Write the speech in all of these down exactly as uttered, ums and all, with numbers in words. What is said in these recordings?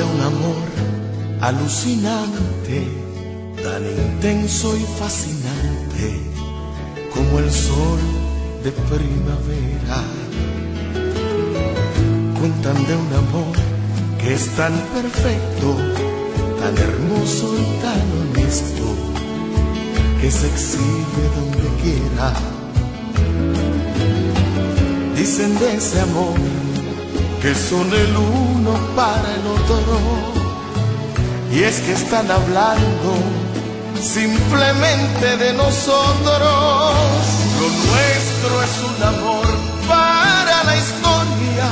un amor alucinante, tan intenso y fascinante como el sol de primavera. Cuentan de un amor que es tan perfecto, tan hermoso y tan honesto, que se exhibe donde quiera. Dicen de ese amor que son el uno para el otro, y es que están hablando simplemente de nosotros. Lo nuestro es un amor para la historia,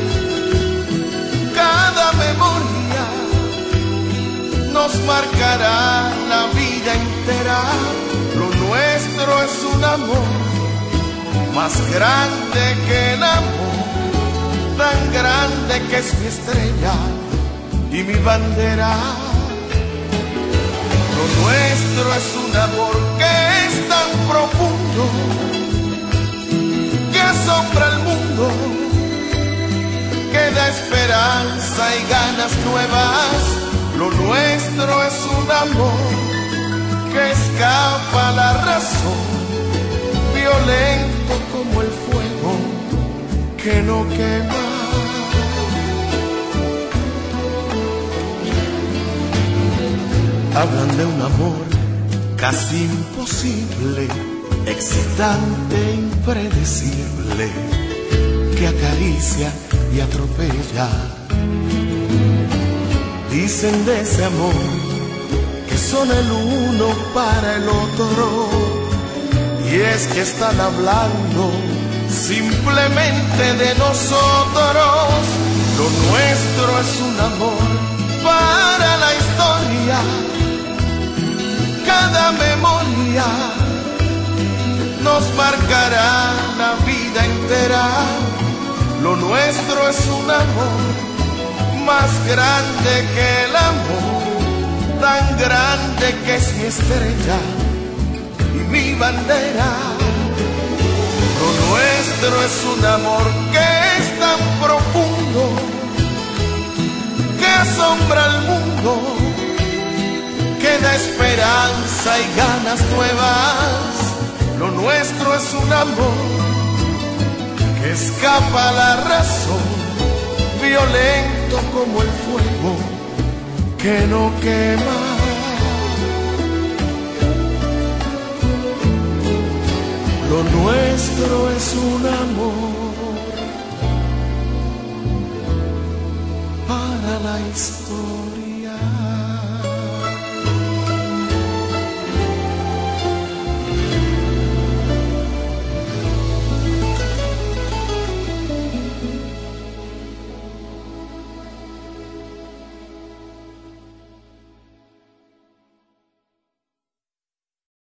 cada memoria nos marcará la vida entera. Lo nuestro es un amor más grande que el amor, tan grande que es mi estrella y mi bandera. Lo nuestro es un amor que es tan profundo, que asombra al mundo, que da esperanza y ganas nuevas. Lo nuestro es un amor que escapa a la razón, violento como el fuego que no quema. Hablan de un amor casi imposible, excitante e impredecible, que acaricia y atropella. Dicen de ese amor que son el uno para el otro, y es que están hablando simplemente de nosotros. Lo nuestro es un amor para la historia, cada memoria nos marcará la vida entera. Lo nuestro es un amor más grande que el amor, tan grande que es mi estrella y mi bandera. Lo nuestro es un amor que es tan profundo, que asombra al mundo, que da esperanza y ganas nuevas. Lo nuestro es un amor que escapa a la razón, violento como el fuego que no quema. Lo nuestro es un amor para la historia.